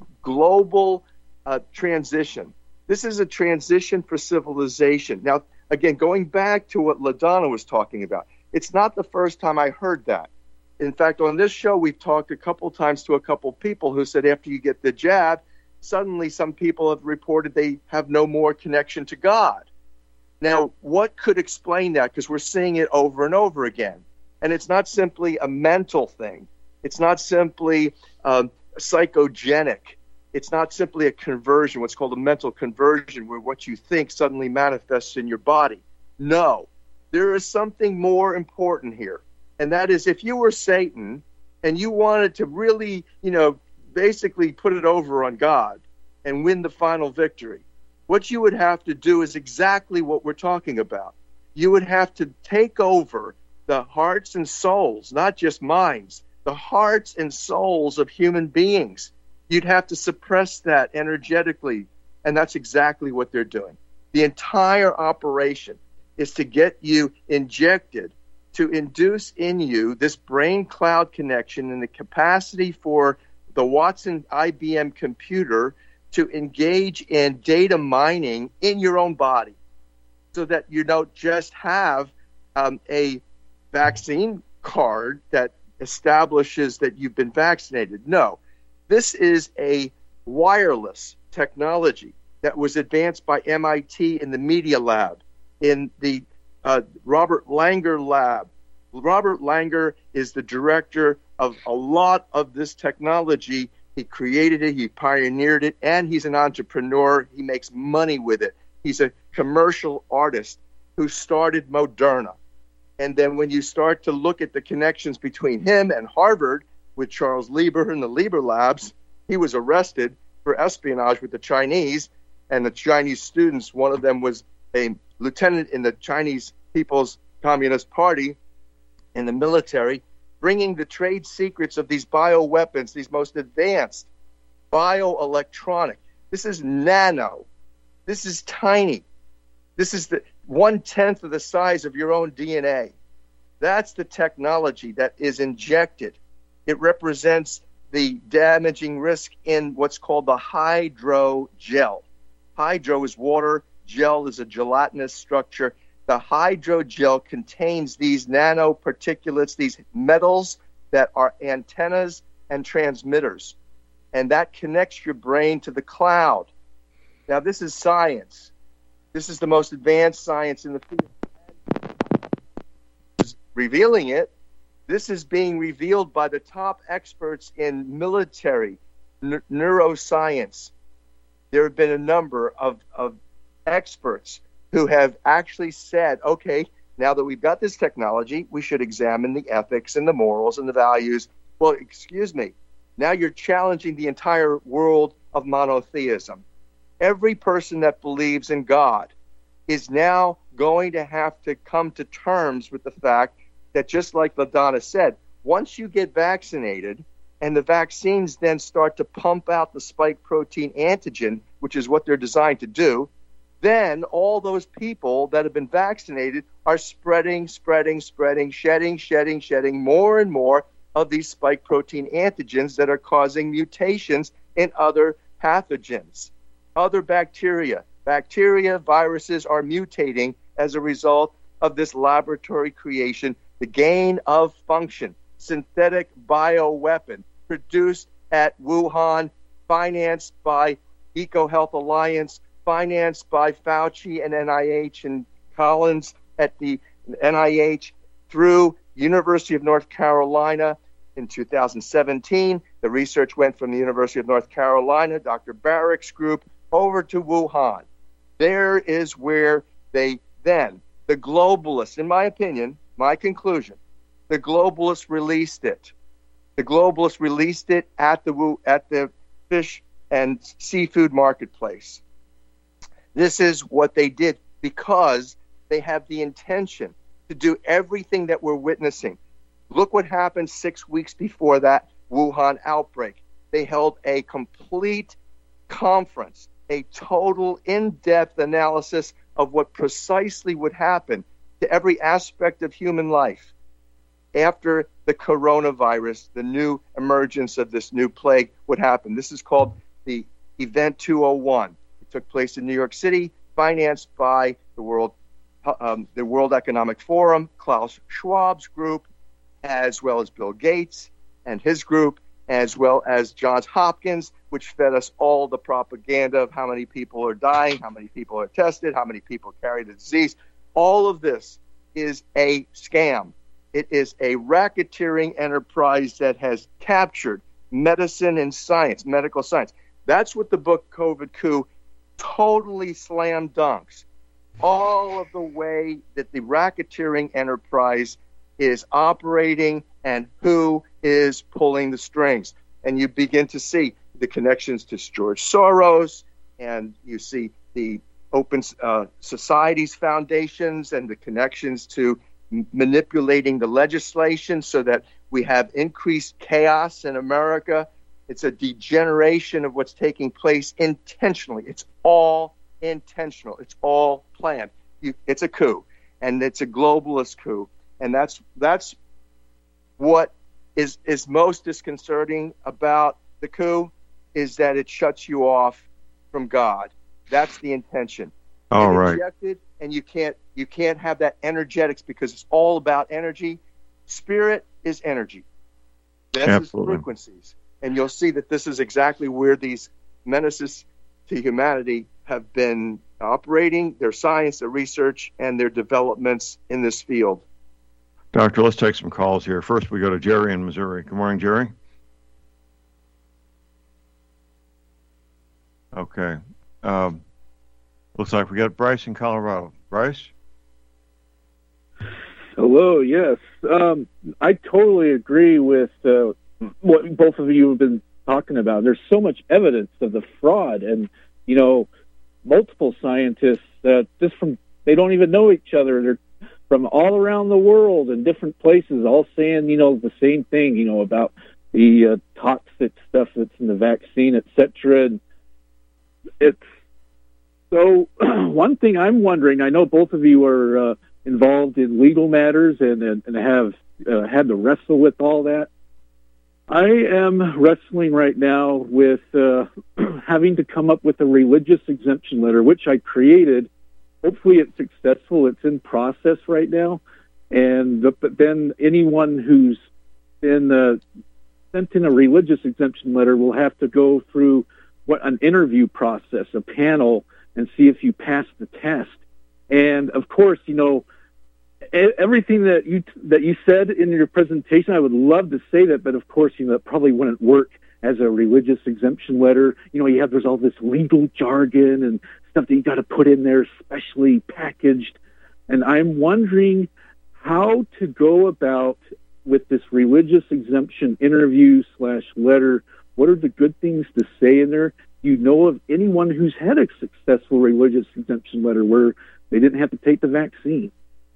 global uh, transition. This is a transition for civilization. Now, again, going back to what LaDonna was talking about, it's not the first time I heard that. In fact, on this show, we've talked a couple times to a couple people who said after you get the jab, suddenly some people have reported they have no more connection to God. Now, what could explain that? Because we're seeing it over and over again. And it's not simply a mental thing. It's not simply um, psychogenic. It's not simply a conversion, what's called a mental conversion, where what you think suddenly manifests in your body. No, there is something more important here. And that is, if you were Satan and you wanted to really, you know, basically put it over on God and win the final victory, what you would have to do is exactly what we're talking about. You would have to take over the hearts and souls, not just minds, the hearts and souls of human beings. You'd have to suppress that energetically, and that's exactly what they're doing. The entire operation is to get you injected, to induce in you this brain cloud connection and the capacity for the Watson I B M computer to engage in data mining in your own body, so that you don't just have um, a vaccine card that establishes that you've been vaccinated. No, this is a wireless technology that was advanced by M I T in the Media Lab, in the uh, Robert Langer Lab. Robert Langer is the director of a lot of this technology. He created it, he pioneered it, and he's an entrepreneur. He makes money with it. He's a commercial artist who started Moderna. And then when you start to look at the connections between him and Harvard with Charles Lieber and the Lieber Labs, he was arrested for espionage with the Chinese, and the Chinese students, one of them was a lieutenant in the Chinese People's Communist Party in the military, bringing the trade secrets of these bioweapons, these most advanced bioelectronic. This is nano. This is tiny. This is the one-tenth of the size of your own D N A. That's the technology that is injected. It represents the damaging risk in what's called the hydrogel. Hydro is water, gel is a gelatinous structure. The hydrogel contains these nanoparticulates, these metals that are antennas and transmitters. And that connects your brain to the cloud. Now, this is science. This is the most advanced science in the field. Revealing it, this is being revealed by the top experts in military n- neuroscience. There have been a number of, of experts who have actually said, okay, now that we've got this technology, we should examine the ethics and the morals and the values. Well, excuse me, now you're challenging the entire world of monotheism. Every person that believes in God is now going to have to come to terms with the fact that, just like LaDonna said, once you get vaccinated and the vaccines then start to pump out the spike protein antigen, which is what they're designed to do, then all those people that have been vaccinated are spreading, spreading, spreading, shedding, shedding, shedding more and more of these spike protein antigens that are causing mutations in other pathogens, other bacteria. Bacteria, viruses are mutating as a result of this laboratory creation, the gain of function, synthetic bioweapon produced at Wuhan, financed by EcoHealth Alliance, financed by Fauci and N I H and Collins at the N I H through University of North Carolina. In two thousand seventeen, the research went from the University of North Carolina, Doctor Barrick's group, over to Wuhan. There is where they then, the globalists, in my opinion, my conclusion, the globalists released it. The globalists released it at the at the fish and seafood marketplace. This is what they did because they have the intention to do everything that we're witnessing. Look what happened six weeks before that Wuhan outbreak. They held a complete conference, a total in-depth analysis of what precisely would happen to every aspect of human life. after the coronavirus, the new emergence of this new plague, would happen. This is called the Event two oh one. It took place in New York City, financed by the World, um, the World Economic Forum, Klaus Schwab's group, as well as Bill Gates and his group, as well as Johns Hopkins, which fed us all the propaganda of how many people are dying, how many people are tested, how many people carry the disease. All of this is a scam. It is a racketeering enterprise that has captured medicine and science, medical science. That's what the book COVID Coup totally slam dunks. All of the way that the racketeering enterprise is operating and who is pulling the strings. And you begin to see the connections to George Soros, and you see the Open uh, Societies Foundations and the connections to m- manipulating the legislation so that we have increased chaos in America. It's a degeneration of what's taking place intentionally. It's all intentional. It's all planned. You, it's a coup, and it's a globalist coup. And that's that's what is is most disconcerting about the coup, is that it shuts you off from God. That's the intention. All You're right. Rejected, and you can't you can't have that energetics because it's all about energy. Spirit is energy. That's Absolutely. frequencies. And you'll see that this is exactly where these menaces to humanity have been operating, their science, their research, and their developments in this field. Doctor, let's take some calls here. First, we go to Jerry in Missouri. Good morning, Jerry. Okay. Um, looks like we got Bryce in Colorado. Bryce? Hello, yes. Um, I totally agree with uh, what both of you have been talking about. There's so much evidence of the fraud, and, you know, multiple scientists, uh, just from, they don't even know each other. They're from all around the world in different places, all saying, you know, the same thing, you know, about the uh, toxic stuff that's in the vaccine, et cetera. And it's so one thing I'm wondering, I know both of you are uh, involved in legal matters and, and, and have uh, had to wrestle with all that. I am wrestling right now with uh, having to come up with a religious exemption letter, which I created. Hopefully it's successful. It's in process right now. And the, but then anyone who's been uh, sent in a religious exemption letter will have to go through what an interview process, a panel, and see if you pass the test. And of course, you know, everything that you that you said in your presentation, I would love to say that, but of course, you know, it probably wouldn't work as a religious exemption letter. You know, you have there's all this legal jargon and stuff that you got to put in there, specially packaged. And I'm wondering how to go about with this religious exemption interview slash letter. What are the good things to say in there? Do you know of anyone who's had a successful religious exemption letter where they didn't have to take the vaccine?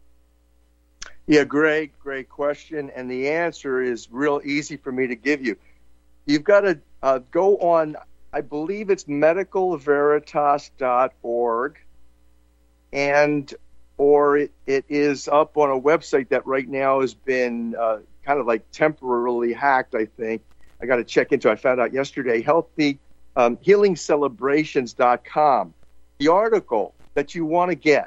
Yeah, great, great question. And the answer is real easy for me to give you. You've got to uh, go on, I believe it's medical veritas dot org, and or it, it is up on a website that right now has been uh, kind of like temporarily hacked, I think. I got to check into it. I found out yesterday, healthy um, healing celebrations dot com. The article that you want to get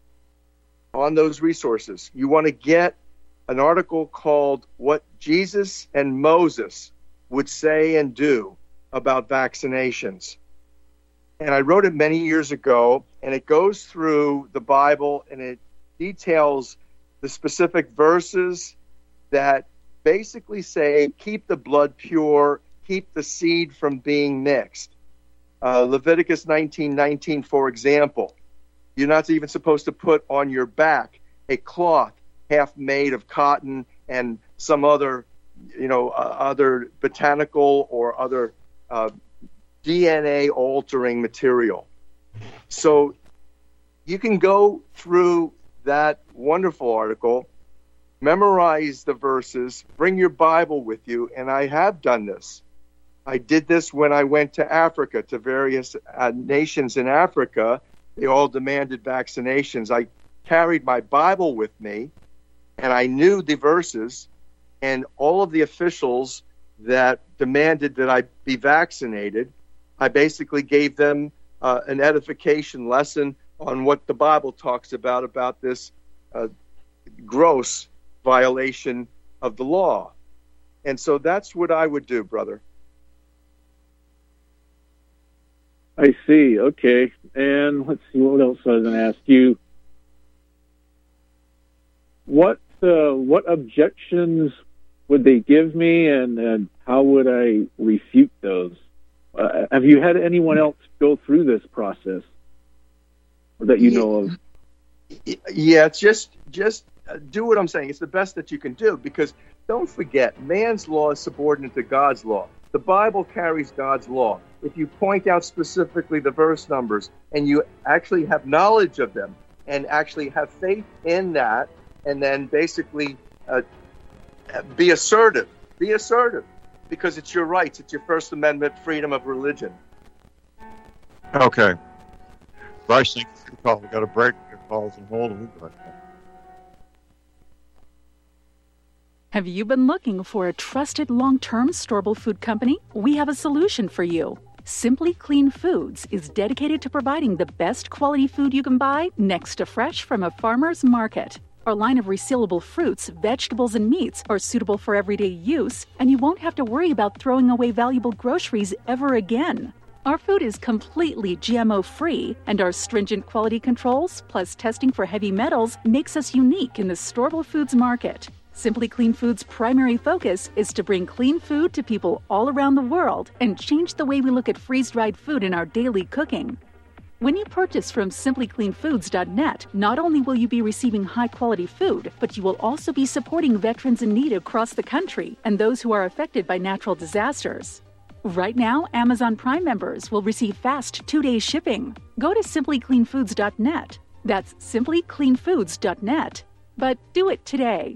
on those resources, you want to get an article called What Jesus and Moses Would Say and Do About Vaccinations. And I wrote it many years ago, and it goes through the Bible, and it details the specific verses that basically say, keep the blood pure, keep the seed from being mixed. Uh, Leviticus nineteen nineteen, for example, you're not even supposed to put on your back a cloth half made of cotton and some other, you know, uh, other botanical or other uh, D N A altering material. So you can go through that wonderful article, memorize the verses, bring your Bible with you, and I have done this. I did this when I went to Africa, to various uh, nations in Africa. They all demanded vaccinations. I carried my Bible with me, and I knew the verses, And all of the officials that demanded that I be vaccinated, I basically gave them uh, an edification lesson on what the Bible talks about, about this uh, gross violation of the law. And so that's what I would do, brother. I see. Okay. And let's see, what else I was going to ask you. What uh, what objections would they give me, and, and how would I refute those? Uh, have you had anyone else go through this process that you yeah. know of? Yeah, it's just just do what I'm saying. It's the best that you can do, because don't forget, man's law is subordinate to God's law. The Bible carries God's law. If you point out specifically the verse numbers and you actually have knowledge of them and actually have faith in that, and then basically uh, be assertive, be assertive, because it's your rights. It's your First Amendment freedom of religion. Okay. Bryce, thank you for the call. We've got a break. Your calls and hold. We'll be right back. Have you been looking for a trusted long-term storable food company? We have a solution for you. Simply Clean Foods is dedicated to providing the best quality food you can buy next to fresh from a farmer's market. Our line of resealable fruits, vegetables, and meats are suitable for everyday use, and you won't have to worry about throwing away valuable groceries ever again. Our food is completely G M O-free, and our stringent quality controls, plus testing for heavy metals, makes us unique in the storable foods market. Simply Clean Foods' primary focus is to bring clean food to people all around the world and change the way we look at freeze-dried food in our daily cooking. When you purchase from simply clean foods dot net, not only will you be receiving high-quality food, but you will also be supporting veterans in need across the country and those who are affected by natural disasters. Right now, Amazon Prime members will receive fast two-day shipping. Go to simply clean foods dot net. That's simply clean foods dot net. But do it today.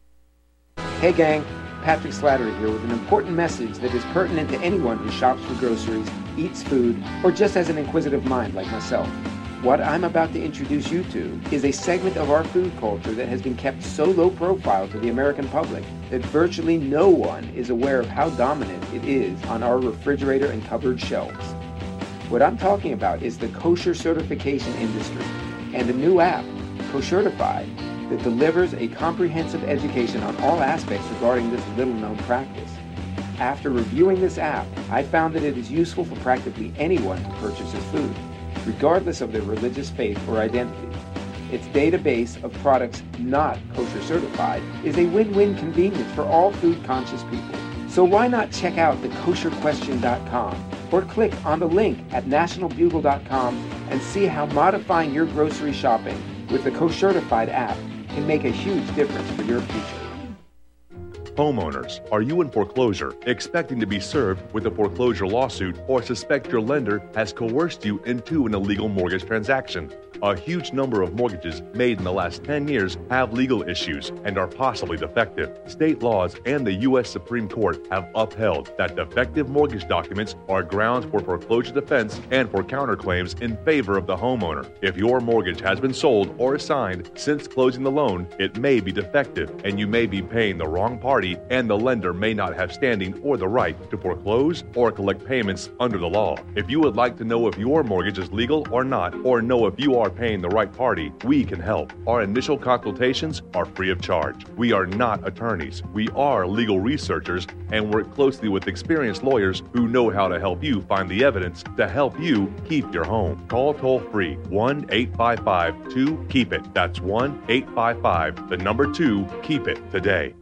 Hey gang, Patrick Slattery here with an important message that is pertinent to anyone who shops for groceries, eats food, or just has an inquisitive mind like myself. What I'm about to introduce you to is a segment of our food culture that has been kept so low profile to the American public that virtually no one is aware of how dominant it is on our refrigerator and cupboard shelves. What I'm talking about is the kosher certification industry and a new app, Koshertified, that delivers a comprehensive education on all aspects regarding this little-known practice. After reviewing this app, I found that it is useful for practically anyone who purchases food, regardless of their religious faith or identity. Its database of products not kosher certified is a win-win convenience for all food-conscious people. So why not check out the kosher question dot com or click on the link at national bugle dot com and see how modifying your grocery shopping with the Koshertified app can make a huge difference for your future. Homeowners, are you in foreclosure, expecting to be served with a foreclosure lawsuit, or suspect your lender has coerced you into an illegal mortgage transaction? A huge number of mortgages made in the last ten years have legal issues and are possibly defective. State laws and the U S Supreme Court have upheld that defective mortgage documents are grounds for foreclosure defense and for counterclaims in favor of the homeowner. If your mortgage has been sold or assigned since closing the loan, it may be defective and you may be paying the wrong party, and the lender may not have standing or the right to foreclose or collect payments under the law. If you would like to know if your mortgage is legal or not, or know if you are paying the right party, we can help. Our initial consultations are free of charge. We are not attorneys. We are legal researchers and work closely with experienced lawyers who know how to help you find the evidence to help you keep your home. Call toll-free one eight five five two keep it. That's one eight five five, the number two, keep it today.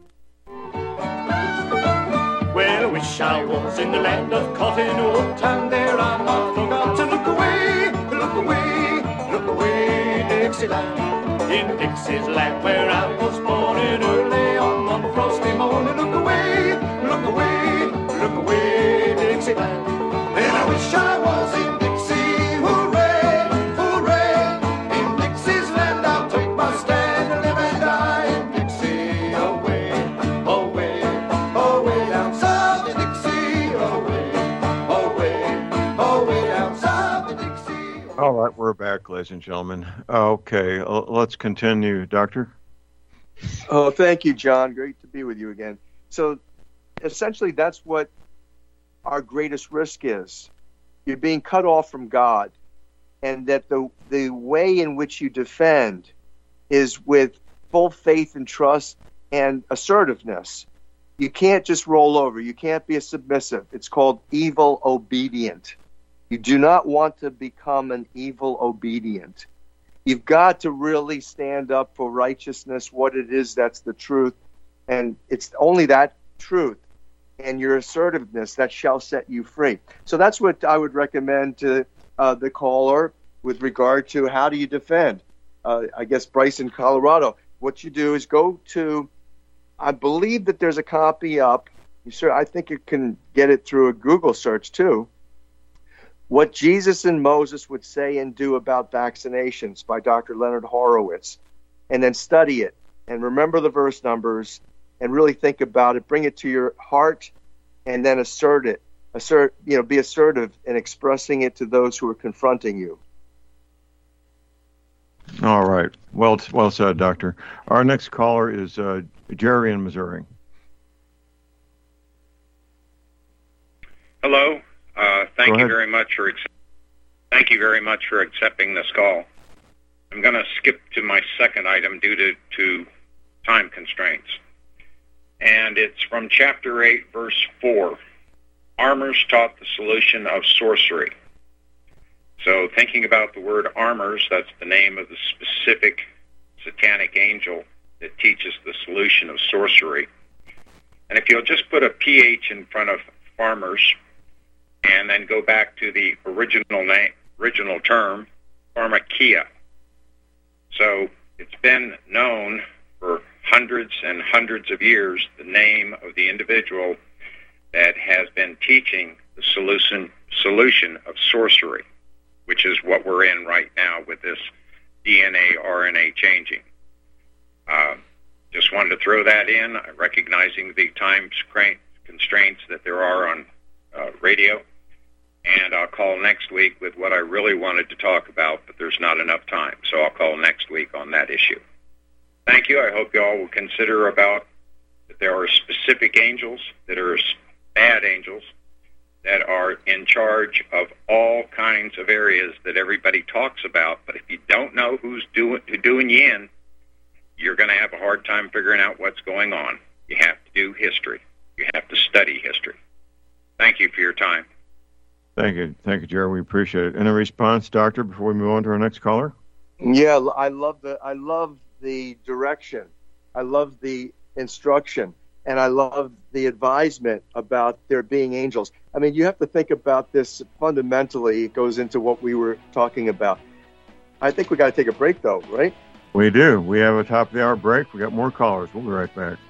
Well, I wish I was in the land of cotton wool, and there I'm not forgot to look away, look away, look away, Dixieland. In Dixie's land where I was born in early on one frosty morning, look away, look away, look away, Dixieland. And I wish I was in Dixie, hooray, hooray. In Dixie's land I'll take my stand and live and die in Dixie, away, away, away down south in Dixie, away, away, away down south in Dixie. All right, we're back, ladies and gentlemen. Okay, uh, let's continue, Doctor. Oh, thank you, John. Great to be with you again. So essentially, that's what our greatest risk is. You're being cut off from God, and that the the way in which you defend is with full faith and trust and assertiveness. You can't just roll over. You can't be a submissive. It's called evil obedient. You do not want to become an evil obedient. You've got to really stand up for righteousness, what it is that's the truth, and it's only that truth and your assertiveness that shall set you free. So that's what I would recommend to uh, the caller with regard to how do you defend. Uh, I guess Bryce in Colorado, what you do is go to, I believe that there's a copy up. You sure, I think you can get it through a Google search too. What Jesus and Moses would say and do about vaccinations by Doctor Leonard Horowitz, and then study it and remember the verse numbers and really think about it. Bring it to your heart and then assert it. Assert, you know, be assertive in expressing it to those who are confronting you. All right. Well, well said, Doctor. Our next caller is uh, Jerry in Missouri. Hello. Uh, thank you very much for thank you very much for accepting this call. I'm going to skip to my second item due to, to time constraints, and it's from chapter eight, verse four. Armors taught the solution of sorcery. So, thinking about the word armors, that's the name of the specific satanic angel that teaches the solution of sorcery. And if you'll just put a P H in front of farmers, and then go back to the original name, original term, pharmakia. So it's been known for hundreds and hundreds of years the name of the individual that has been teaching the solution solution of sorcery, which is what we're in right now with this D N A, R N A changing. Uh, just wanted to throw that in, recognizing the time constraints that there are on uh, radio. And I'll call next week with what I really wanted to talk about, but there's not enough time. So I'll call next week on that issue. Thank you. I hope you all will consider about that there are specific angels that are bad angels that are in charge of all kinds of areas that everybody talks about. But if you don't know who's doing, who's doing you in, you're going to have a hard time figuring out what's going on. You have to do history. You have to study history. Thank you for your time. Thank you. Thank you, Jerry. We appreciate it. Any response, Doctor, before we move on to our next caller? Yeah, I love the I love the direction. I love the instruction. And I love the advisement about there being angels. I mean, you have to think about this fundamentally. It goes into what we were talking about. I think we got to take a break, though, right? We do. We have a top of the hour break. We got more callers. We'll be right back.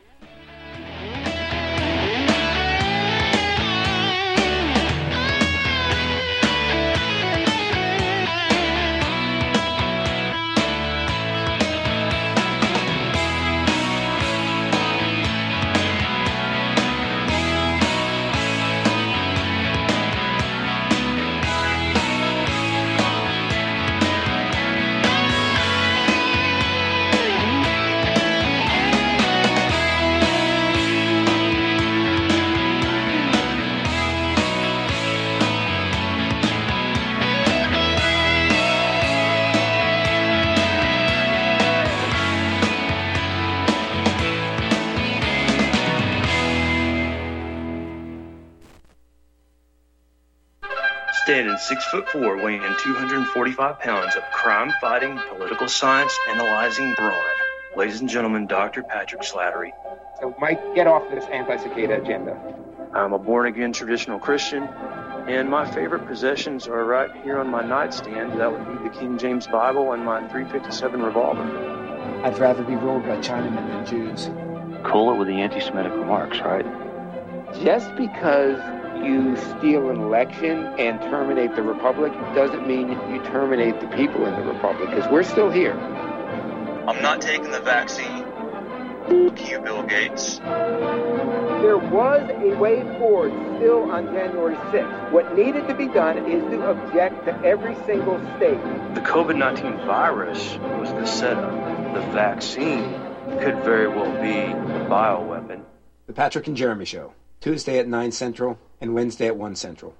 Standing six foot four, weighing two hundred forty-five pounds of crime-fighting, political science analyzing brawn. Ladies and gentlemen, Doctor Patrick Slattery. So, Mike, get off this anti-cicada agenda. I'm a born-again traditional Christian, and my favorite possessions are right here on my nightstand. That would be the King James Bible and my three fifty-seven revolver. I'd rather be ruled by Chinamen than Jews. Cool it with the anti-Semitic remarks, right? Just because you steal an election and terminate the republic doesn't mean you terminate the people in the republic, because we're still here. I'm not taking the vaccine. Fuck you, Bill Gates. There was a way forward still on January sixth. What needed to be done is to object to every single state. The COVID nineteen virus was the setup. The vaccine could very well be the bioweapon. The Patrick and Jeremy Show, Tuesday at nine Central and Wednesday at one Central.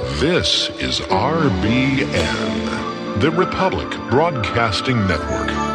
This is R B N, the Republic Broadcasting Network.